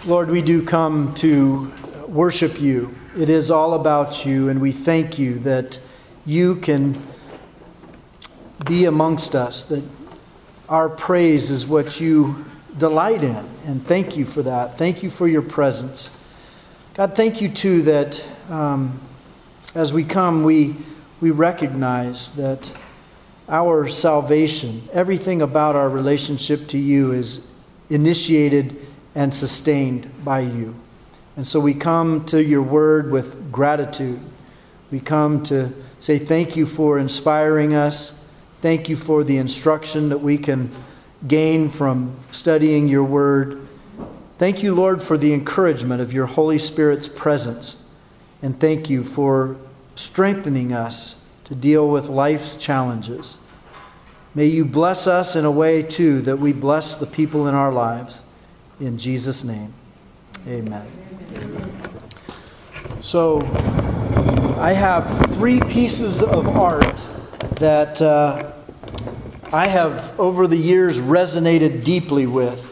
Lord, we do come to worship you. It is all about you, and we thank you that you can be amongst us, that our praise is what you delight in, and thank you for that. Thank you for your presence. God, thank you too that as we come, we recognize that our salvation, everything about our relationship to you is initiated and sustained by you. And so we come to your word with gratitude. We come to say thank you for inspiring us. Thank you for the instruction that we can gain from studying your word. Thank you, Lord, for the encouragement of your Holy Spirit's presence. And thank you for strengthening us to deal with life's challenges. May you bless us in a way, too, that we bless the people in our lives. In Jesus' name, amen. So, I have 3 pieces of art that I have, over the years, resonated deeply with.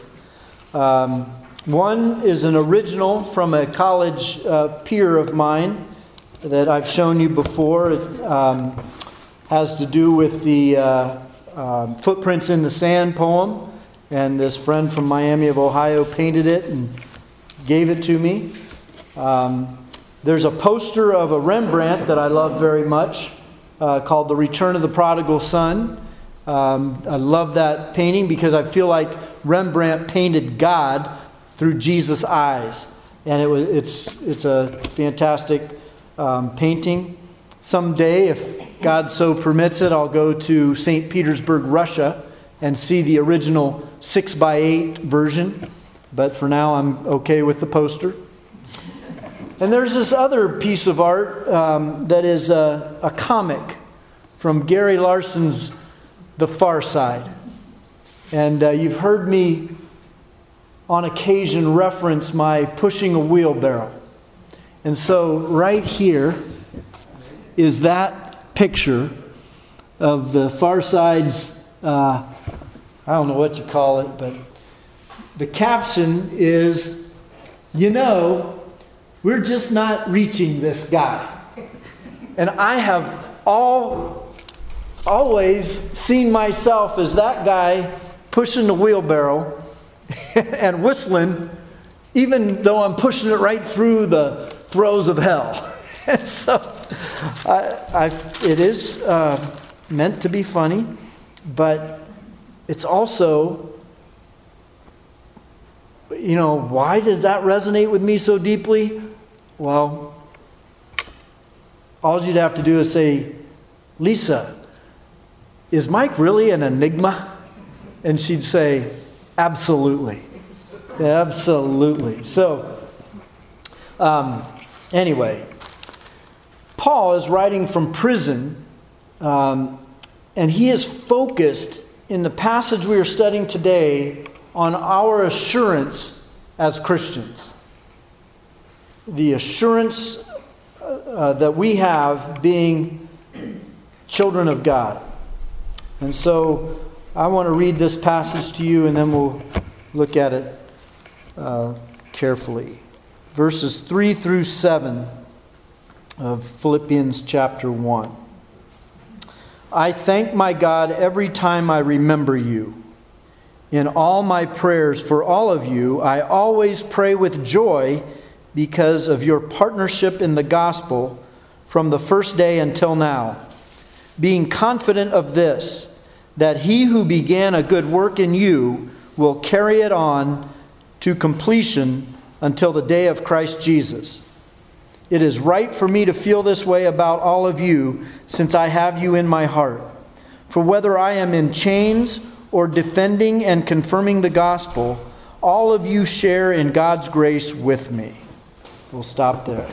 One is an original from a college peer of mine that I've shown you before. It has to do with the Footprints in the Sand poem. And this friend from Miami of Ohio painted it and gave it to me. There's a poster of a Rembrandt that I love very much called The Return of the Prodigal Son. I love that painting because I feel like Rembrandt painted God through Jesus' eyes. And it's a fantastic painting. Someday, if God so permits it, I'll go to St. Petersburg, Russia, and see the original 6x8 version. But for now, I'm okay with the poster. And there's this other piece of art that is a comic from Gary Larson's The Far Side. And you've heard me on occasion reference my pushing a wheelbarrow. And so right here is that picture of the Far Side's I don't know what you call it, but the caption is, we're just not reaching this guy. And I have always seen myself as that guy pushing the wheelbarrow and whistling, even though I'm pushing it right through the throes of hell. And so it is meant to be funny, but it's also, why does that resonate with me so deeply? Well, all you'd have to do is say, Lisa, is Mike really an enigma? And she'd say, absolutely. Absolutely. So, anyway, Paul is writing from prison, and he is focused in the passage we are studying today on our assurance as Christians. The assurance that we have being children of God. And so I want to read this passage to you and then we'll look at it carefully. Verses 3 through 7 of Philippians chapter 1. I thank my God every time I remember you. In all my prayers for all of you, I always pray with joy because of your partnership in the gospel from the first day until now, being confident of this, that he who began a good work in you will carry it on to completion until the day of Christ Jesus. It is right for me to feel this way about all of you, since I have you in my heart. For whether I am in chains or defending and confirming the gospel, all of you share in God's grace with me. We'll stop there.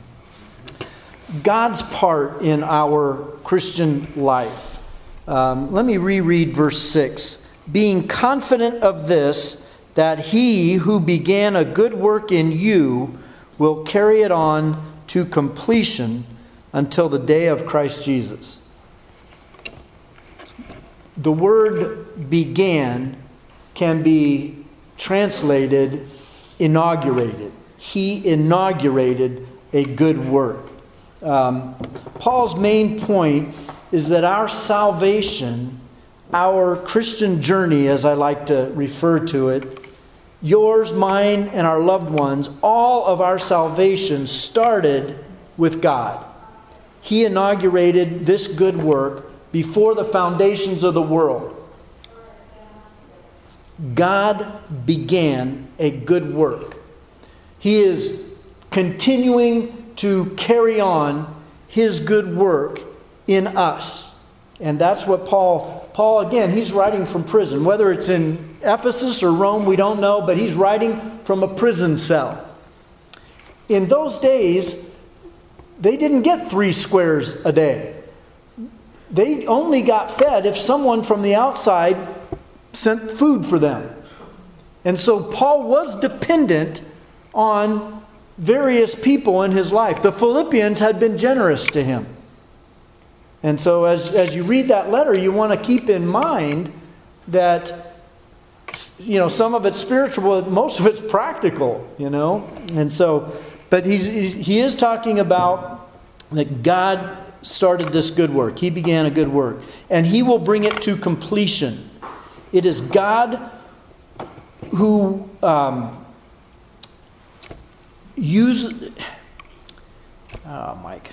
God's part in our Christian life. Let me reread verse 6. Being confident of this, that he who began a good work in you will carry it on to completion until the day of Christ Jesus. The word began can be translated inaugurated. He inaugurated a good work. Paul's main point is that our salvation, our Christian journey, as I like to refer to it, yours, mine, and our loved ones, all of our salvation started with God. He inaugurated this good work before the foundations of the world. God began a good work. He is continuing to carry on His good work in us. And that's what Paul, again, he's writing from prison. Whether it's in Ephesus or Rome, we don't know, but he's writing from a prison cell. In those days, they didn't get 3 squares a day. They only got fed if someone from the outside sent food for them. And so Paul was dependent on various people in his life. The Philippians had been generous to him. And so as you read that letter, you want to keep in mind that, some of it's spiritual, but most of it's practical, And so, but he is talking about that God started this good work. He began a good work. And He will bring it to completion. It is God who Mike.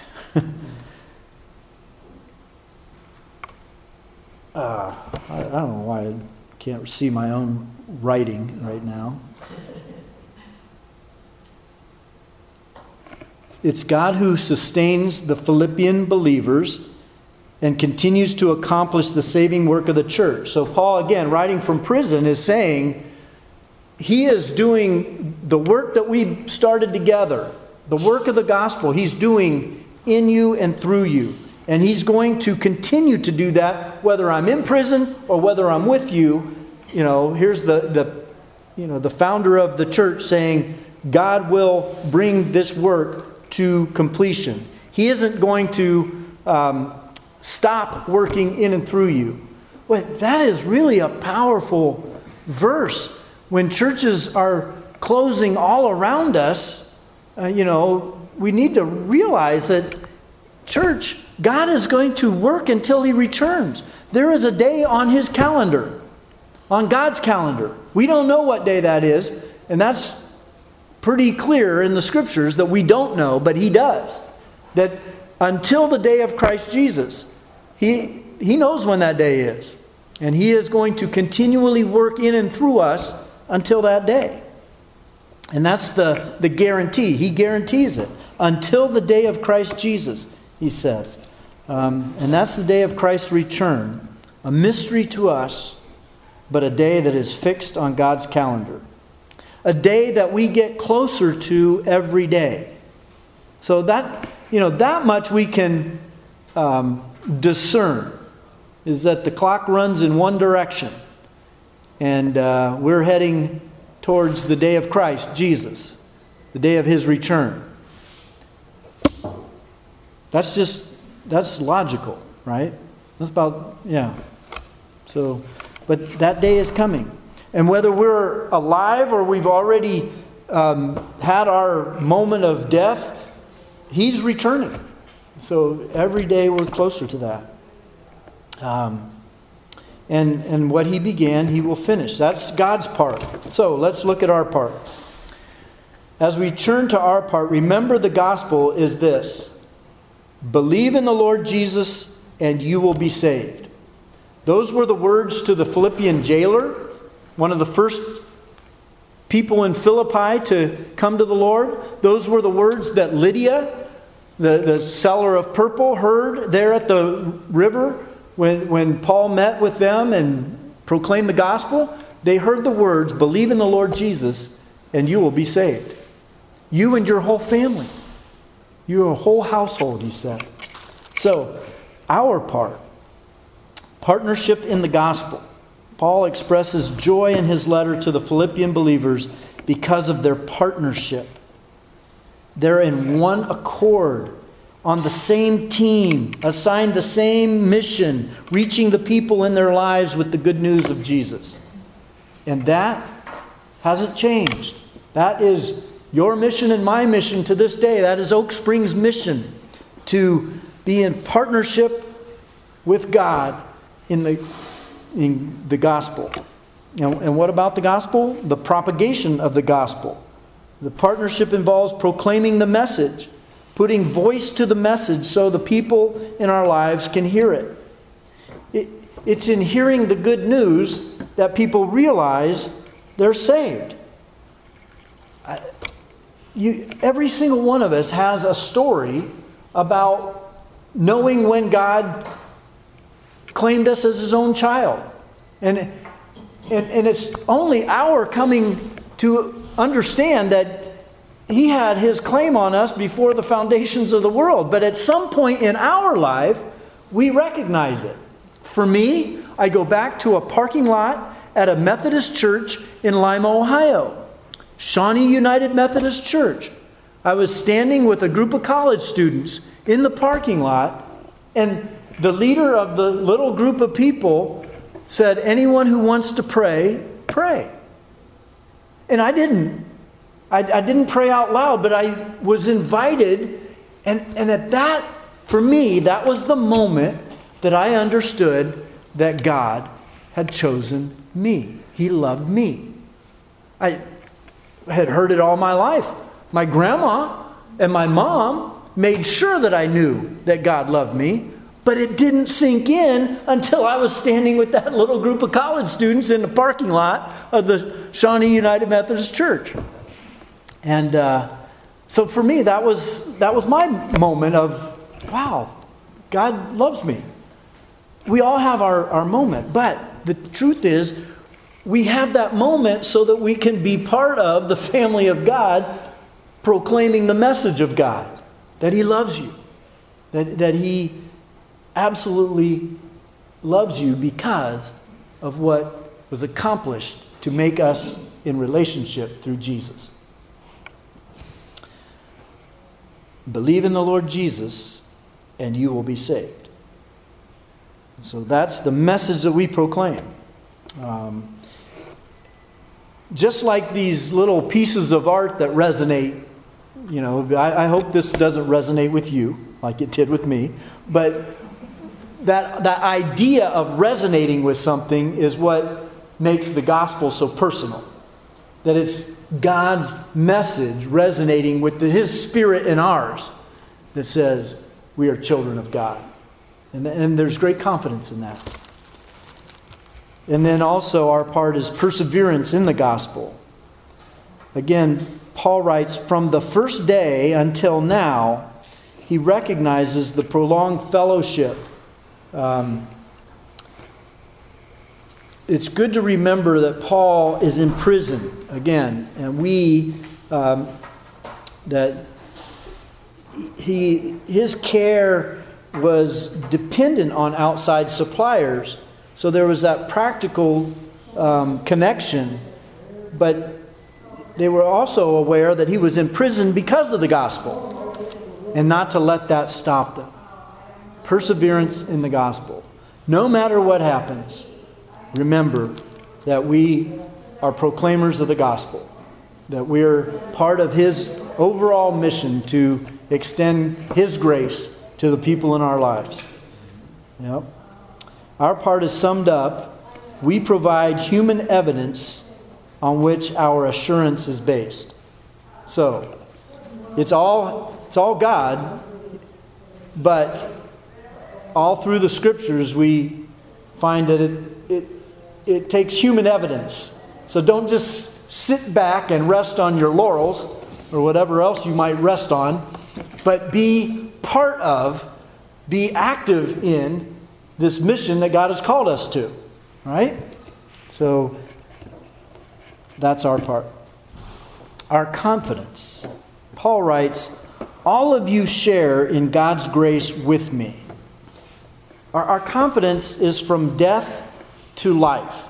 I don't know why I can't see my own writing right now. It's God who sustains the Philippian believers and continues to accomplish the saving work of the church. So Paul, again, writing from prison, is saying he is doing the work that we started together, the work of the gospel. He's doing in you and through you. And He's going to continue to do that whether I'm in prison or whether I'm with you. Here's the founder of the church saying God will bring this work to completion. He isn't going to stop working in and through you. Well, that is really a powerful verse. When churches are closing all around us, we need to realize that, church, God is going to work until He returns. There is a day on His calendar, on God's calendar. We don't know what day that is, and that's pretty clear in the Scriptures that we don't know, but He does. That until the day of Christ Jesus, He knows when that day is. And He is going to continually work in and through us until that day. And that's the guarantee. He guarantees it. Until the day of Christ Jesus, He says. And that's the day of Christ's return. A mystery to us, but a day that is fixed on God's calendar. A day that we get closer to every day. So that much we can discern, is that the clock runs in one direction. And we're heading towards the day of Christ, Jesus, the day of His return. That's logical, right? That's about, yeah. So, but that day is coming. And whether we're alive or we've already had our moment of death, He's returning. So every day we're closer to that. And what He began, He will finish. That's God's part. So let's look at our part. As we turn to our part, remember the gospel is this. Believe in the Lord Jesus and you will be saved. Those were the words to the Philippian jailer, one of the first people in Philippi to come to the Lord. Those were the words that Lydia, the seller of purple, heard there at the river when Paul met with them and proclaimed the gospel. They heard the words, believe in the Lord Jesus and you will be saved. You and your whole family. Your whole household, he said. So, our part, partnership in the gospel. Paul expresses joy in his letter to the Philippian believers because of their partnership. They're in one accord, on the same team, assigned the same mission, reaching the people in their lives with the good news of Jesus. And that hasn't changed. That is your mission and my mission to this day. That is Oak Springs' mission, to be in partnership with God in the gospel. And what about the gospel? The propagation of the gospel. The partnership involves proclaiming the message, putting voice to the message so the people in our lives can hear it. It's in hearing the good news that people realize they're saved. Every single one of us has a story about knowing when God claimed us as His own child. And it's only our coming to understand that He had His claim on us before the foundations of the world. But at some point in our life, we recognize it. For me, I go back to a parking lot at a Methodist church in Lima, Ohio. Shawnee United Methodist Church. I was standing with a group of college students in the parking lot, and the leader of the little group of people said, "Anyone who wants to pray, pray." And I didn't pray out loud, but I was invited. And at that, for me, that was the moment that I understood that God had chosen me. He loved me. I had heard it all my life. My grandma and my mom made sure that I knew that God loved me, but it didn't sink in until I was standing with that little group of college students in the parking lot of the Shawnee United Methodist Church. And so for me, that was my moment of, wow, God loves me. We all have our moment, but the truth is, we have that moment so that we can be part of the family of God, proclaiming the message of God, that He loves you, that He absolutely loves you because of what was accomplished to make us in relationship through Jesus. Believe in the Lord Jesus and you will be saved. So that's the message that we proclaim. Just like these little pieces of art that resonate, I hope this doesn't resonate with you like it did with me, but that idea of resonating with something is what makes the gospel so personal. That it's God's message resonating with His Spirit in ours that says we are children of God. And there's great confidence in that. And then also our part is perseverance in the gospel. Again, Paul writes, from the first day until now, he recognizes the prolonged fellowship. It's good to remember that Paul is in prison again, and his care was dependent on outside suppliers. So there was that practical connection, but they were also aware that he was in prison because of the gospel, and not to let that stop them. Perseverance in the gospel. No matter what happens, remember that we are proclaimers of the gospel, that we're part of His overall mission to extend His grace to the people in our lives. Yep. Our part is summed up. We provide human evidence on which our assurance is based. So, it's all God, but all through the Scriptures we find that it takes human evidence. So don't just sit back and rest on your laurels or whatever else you might rest on, but be part of, be active in this mission that God has called us to. Right? So that's our part. Our confidence. Paul writes, all of you share in God's grace with me. Our confidence is from death to life.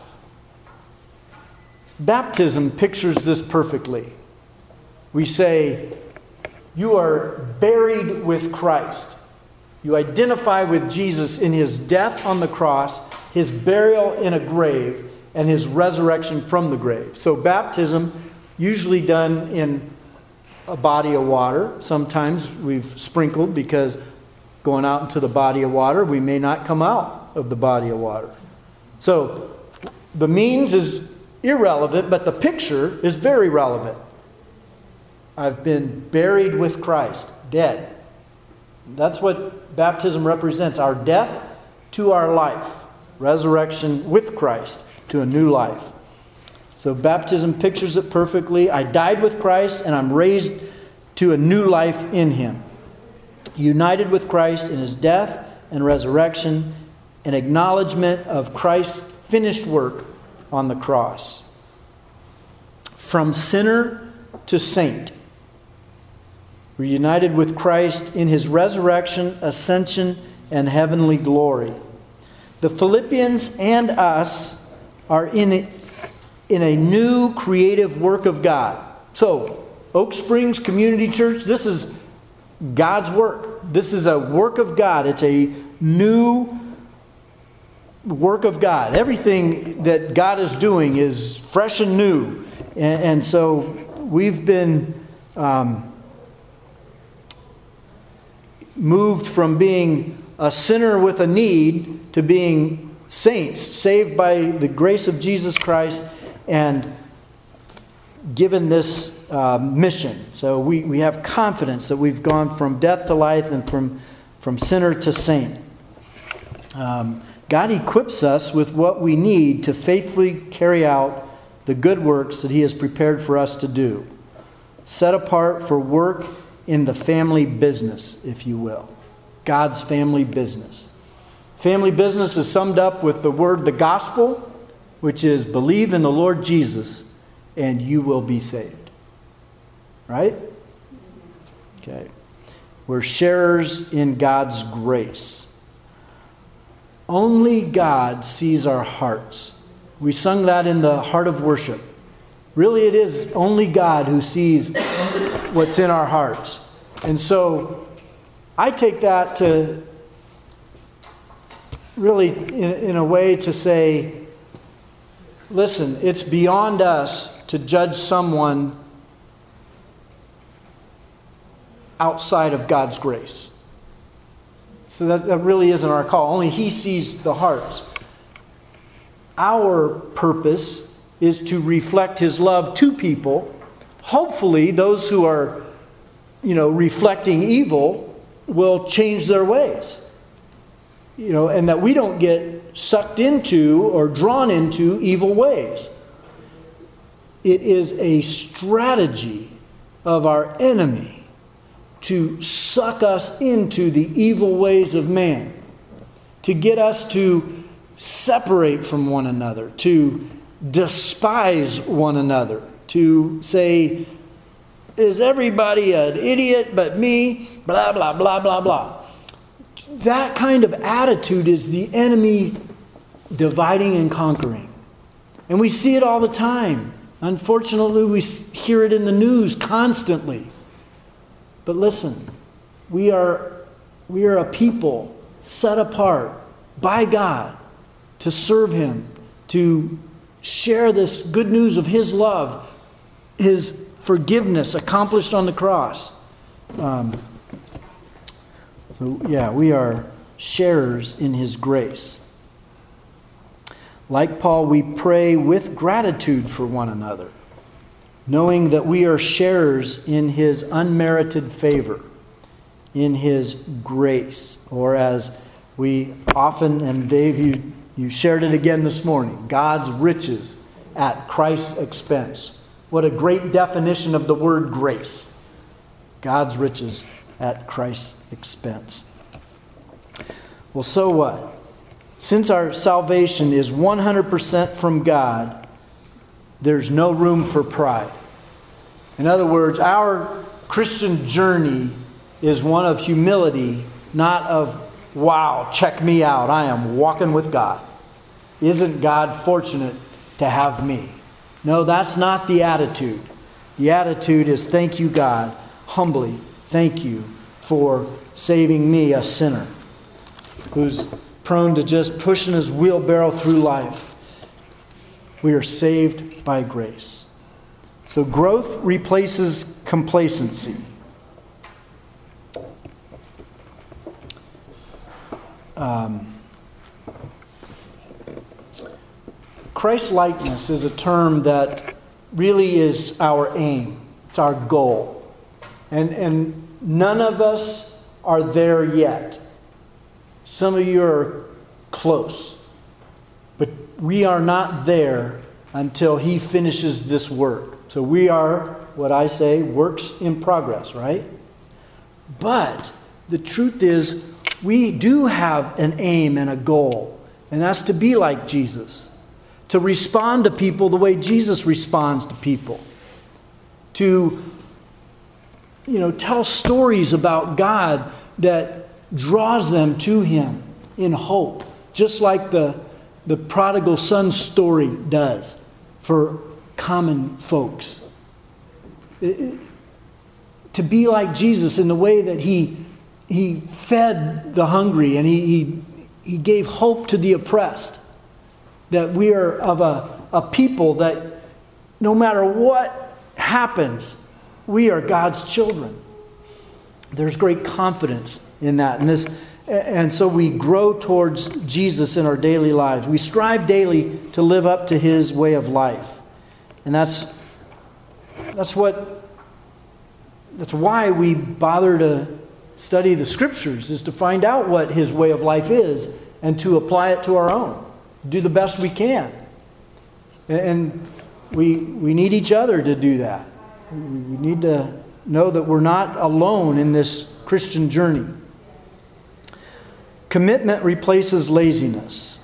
Baptism pictures this perfectly. We say, you are buried with Christ. You identify with Jesus in His death on the cross, His burial in a grave, and His resurrection from the grave. So baptism usually done in a body of water. Sometimes we've sprinkled because going out into the body of water, we may not come out of the body of water. So the means is irrelevant, but the picture is very relevant. I've been buried with Christ, dead. That's what baptism represents, our death to our life, resurrection with Christ to a new life. So baptism pictures it perfectly. I died with Christ and I'm raised to a new life in Him. United with Christ in His death and resurrection, an acknowledgement of Christ's finished work on the cross. From sinner to saint. We're united with Christ in His resurrection, ascension, and heavenly glory. The Philippians and us are in a new creative work of God. So, Oak Springs Community Church, this is God's work. This is a work of God. It's a new work of God. Everything that God is doing is fresh and new. And so we've been moved from being a sinner with a need to being saints, saved by the grace of Jesus Christ and given this mission. So we have confidence that we've gone from death to life and from sinner to saint. God equips us with what we need to faithfully carry out the good works that He has prepared for us to do. Set apart for work in the family business, if you will. God's family business. Family business is summed up with the word, the gospel, which is believe in the Lord Jesus and you will be saved. Right? Okay. We're sharers in God's grace. Only God sees our hearts. We sung that in the heart of worship. Really, it is only God who sees what's in our hearts. And so I take that to really, in a way, to say, listen, it's beyond us to judge someone outside of God's grace. So that really isn't our call. Only He sees the hearts. Our purpose is to reflect His love to people. Hopefully, those who are, reflecting evil will change their ways. And that we don't get sucked into or drawn into evil ways. It is a strategy of our enemy to suck us into the evil ways of man, to get us to separate from one another, to despise one another, to say, is everybody an idiot but me? Blah, blah, blah, blah, blah. That kind of attitude is the enemy dividing and conquering. And we see it all the time. Unfortunately, we hear it in the news constantly. But listen, we are a people set apart by God to serve Him, to share this good news of His love, His forgiveness accomplished on the cross. We are sharers in His grace. Like Paul, we pray with gratitude for one another, knowing that we are sharers in His unmerited favor, in His grace, or as we often, and Dave, you shared it again this morning, God's riches at Christ's expense. What a great definition of the word grace. God's riches at Christ's expense. Well, so what? Since our salvation is 100% from God, there's no room for pride. In other words, our Christian journey is one of humility, not of, wow, check me out, I am walking with God. Isn't God fortunate to have me? No, that's not the attitude. The attitude is, thank you, God, humbly, thank you for saving me, a sinner, who's prone to just pushing his wheelbarrow through life. We are saved by grace. So growth replaces complacency. Christ-likeness is a term that really is our aim. It's our goal. And none of us are there yet. Some of you are close. But we are not there until He finishes this work. So we are, what I say, works in progress, right? But the truth is, we do have an aim and a goal. And that's to be like Jesus. To respond to people the way Jesus responds to people. To, tell stories about God that draws them to Him in hope. Just like the prodigal son story does for common folks. To be like Jesus in the way that He fed the hungry and He gave hope to the oppressed. That we are of a people that no matter what happens, we are God's children. There's great confidence in that. And so we grow towards Jesus in our daily lives. We strive daily to live up to His way of life. And that's why we bother to study the Scriptures, is to find out what His way of life is and to apply it to our own. Do the best we can. And we need each other to do that. We need to know that we're not alone in this Christian journey. Commitment replaces laziness.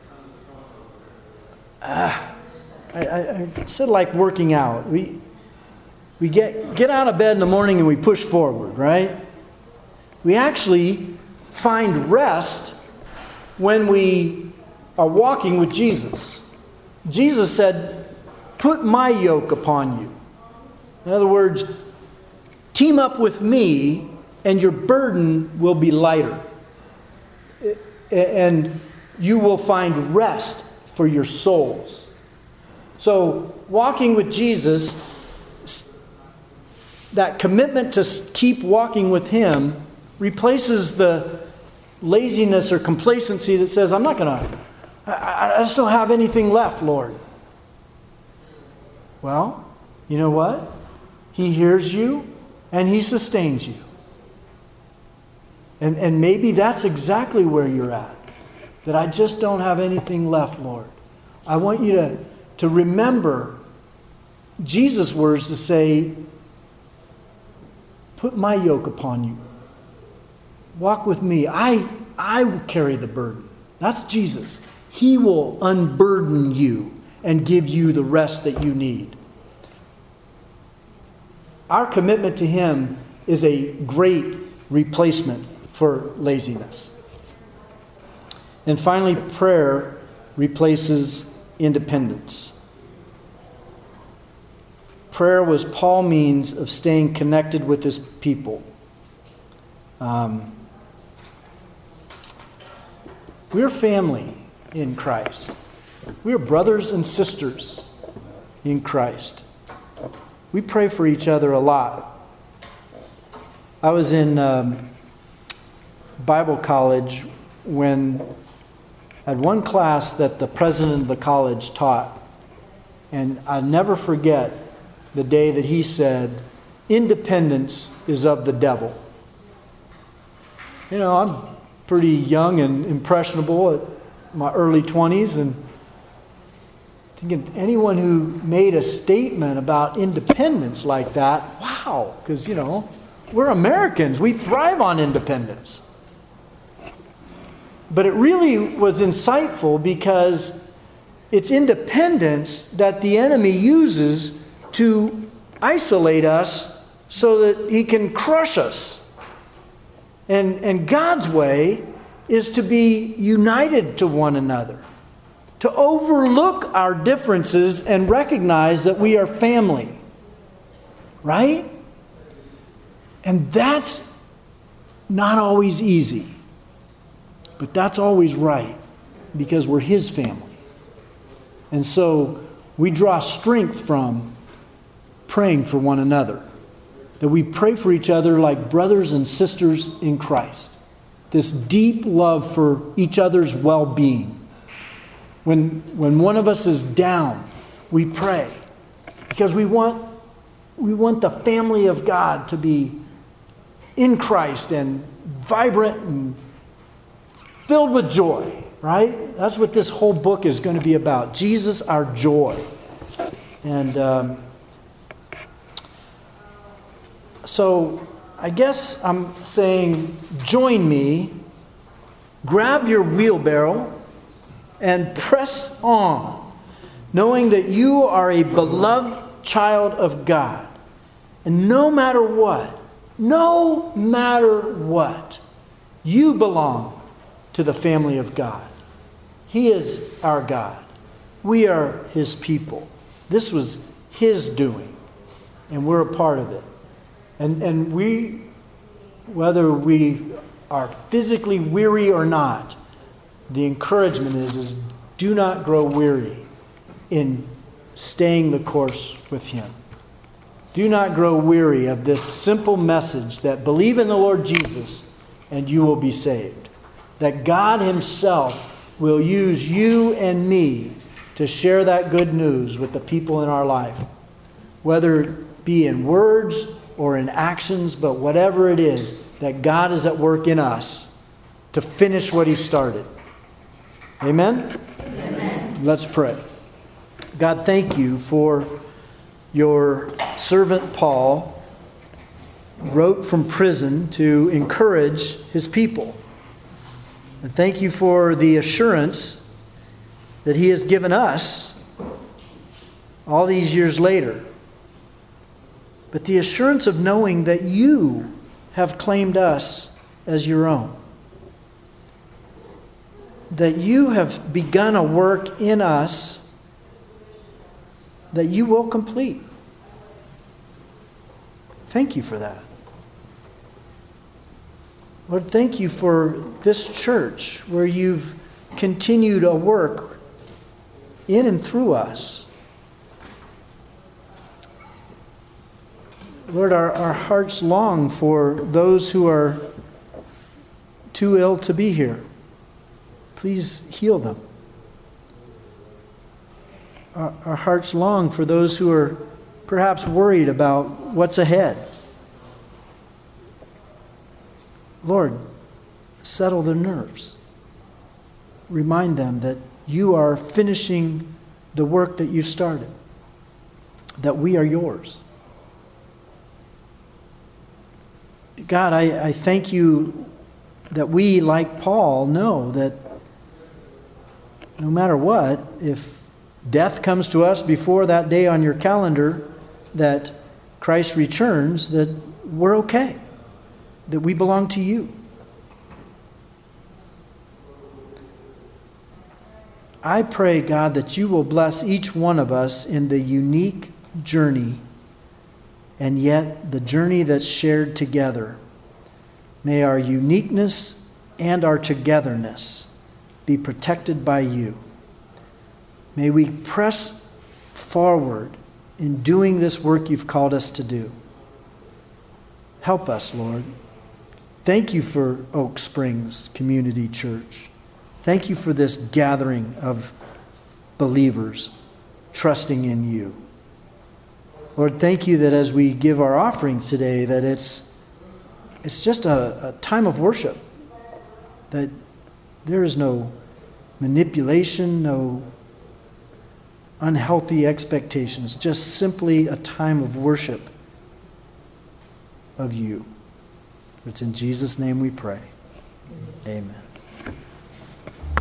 I said like working out. We get out of bed in the morning and we push forward, right? We actually find rest when we are walking with Jesus. Jesus said, "Put my yoke upon you." In other words, team up with me and your burden will be lighter. And you will find rest for your souls. So, walking with Jesus, that commitment to keep walking with Him replaces the laziness or complacency that says, I just don't have anything left, Lord. Well, you know what? He hears you and He sustains you. And maybe that's exactly where you're at. That I just don't have anything left, Lord. I want you to remember Jesus' words to say, "Put my yoke upon you. Walk with me. I will carry the burden." That's Jesus. He will unburden you and give you the rest that you need. Our commitment to Him is a great replacement for laziness. And finally, prayer replaces independence. Prayer was Paul's means of staying connected with his people. We're family in Christ. We're brothers and sisters in Christ. We pray for each other a lot. I was in Bible college when I had one class that the president of the college taught. And I'll never forget the day that he said, "Independence is of the devil." I'm pretty young and impressionable at my early 20s, and thinking anyone who made a statement about independence like that, wow, because, we're Americans. We thrive on independence. But it really was insightful because it's independence that the enemy uses to isolate us so that he can crush us. And God's way is to be united to one another, to overlook our differences and recognize that we are family. Right? And that's not always easy. But that's always right, because we're His family. And so we draw strength from praying for one another. That we pray for each other like brothers and sisters in Christ. This deep love for each other's well-being. When one of us is down, we pray. Because we want the family of God to be in Christ and vibrant and filled with joy, right? That's what this whole book is going to be about. Jesus, our joy. And so I guess I'm saying, join me, grab your wheelbarrow, and press on, knowing that you are a beloved child of God. And no matter what, you belong to the family of God. He is our God. We are His people. This was His doing, and we're a part of it. And we, whether we are physically weary or not, the encouragement is do not grow weary in staying the course with Him. Do not grow weary of this simple message that believe in the Lord Jesus and you will be saved. That God Himself will use you and me to share that good news with the people in our life. Whether it be in words or in actions, but whatever it is, that God is at work in us to finish what He started. Amen? Amen. Let's pray. God, thank you for your servant Paul wrote from prison to encourage his people. And thank you for the assurance that he has given us all these years later. But the assurance of knowing that you have claimed us as your own. That you have begun a work in us that you will complete. Thank you for that. Lord, thank you for this church where you've continued a work in and through us. Lord, our hearts long for those who are too ill to be here. Please heal them. Our hearts long for those who are perhaps worried about what's ahead. Lord, settle their nerves. Remind them that you are finishing the work that you started, that we are yours. God, I thank you that we, like Paul, know that no matter what, if death comes to us before that day on your calendar that Christ returns, that we're okay, that we belong to you. I pray, God, that you will bless each one of us in the unique journey, and yet the journey that's shared together. May our uniqueness and our togetherness be protected by you. May we press forward in doing this work you've called us to do. Help us, Lord. Thank you for Oak Springs Community Church. Thank you for this gathering of believers trusting in you. Lord, thank you that as we give our offerings today, that it's just a time of worship. That there is no manipulation, no unhealthy expectations, just simply a time of worship of you. It's in Jesus' name we pray. Amen.